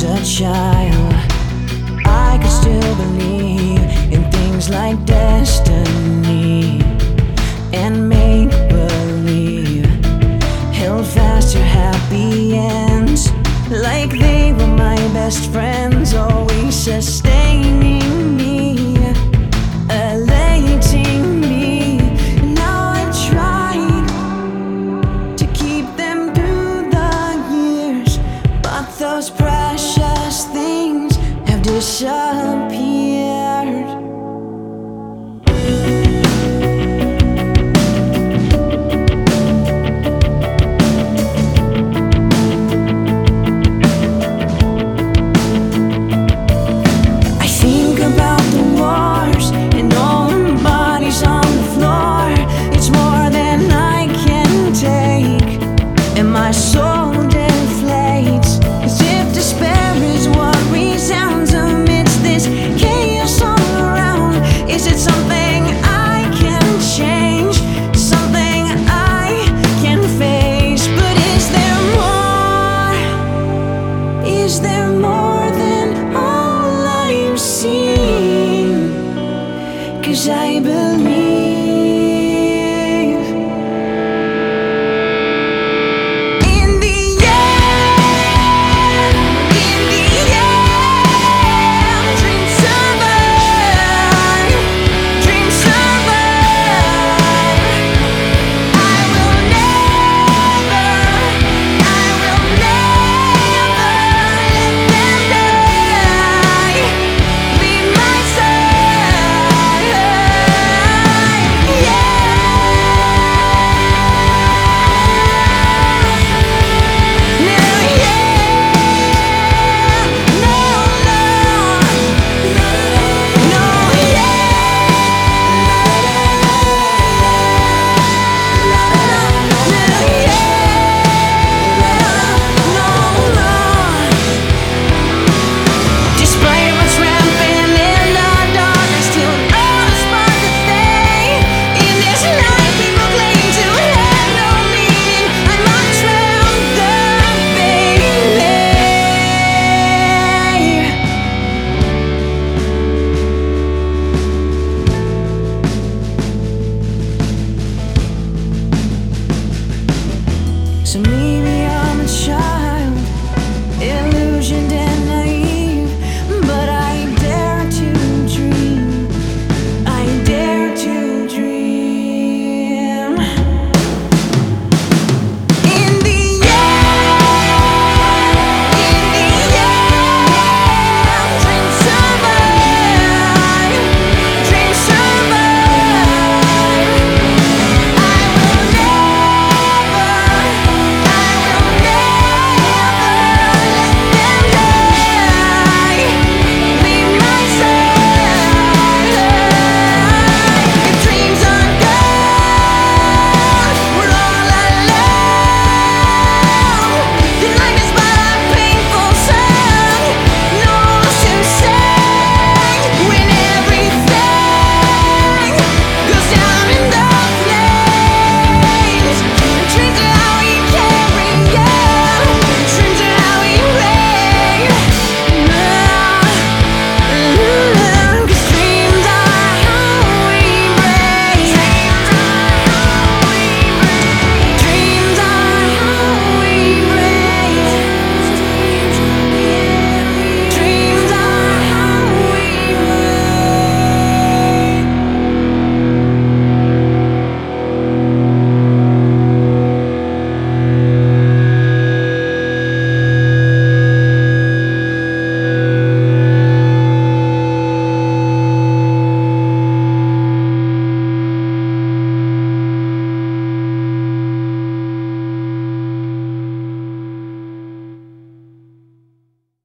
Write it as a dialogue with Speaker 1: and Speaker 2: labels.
Speaker 1: was a child, I could still believe in things like destiny and make believe. Held fast to happy ends, like they were my best friends, always sustaining me, elating me. Now I've tried to keep them through the years, but those precious things have disappeared. My soul deflates, as if despair is what resounds amidst this chaos all around. Is it something I can change, something I can face? But is there more than all I've seen? 'Cause I believe so maybe I'm a child.